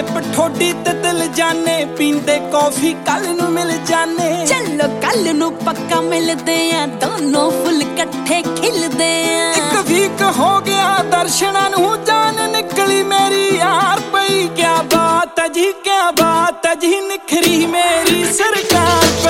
lip ਠੋਡੀ ਤੇ ਦਿਲ ਜਾਣੇ ਪੀਂਦੇ ਕੌਫੀ ਕੱਲ ਨੂੰ ਮਿਲ ਜਾਣੇ ਚਲੋ ਕੱਲ ਨੂੰ ਪੱਕਾ ਮਿਲਦੇ ਆ ਦੋਨੋਂ ਫੁੱਲ ਇਕੱਠੇ ਖਿਲਦੇ ਆ ਇੱਕ ਵੀਕ ਹੋ ਗਿਆ ਦਰਸ਼ਨਾਂ ਨੂੰ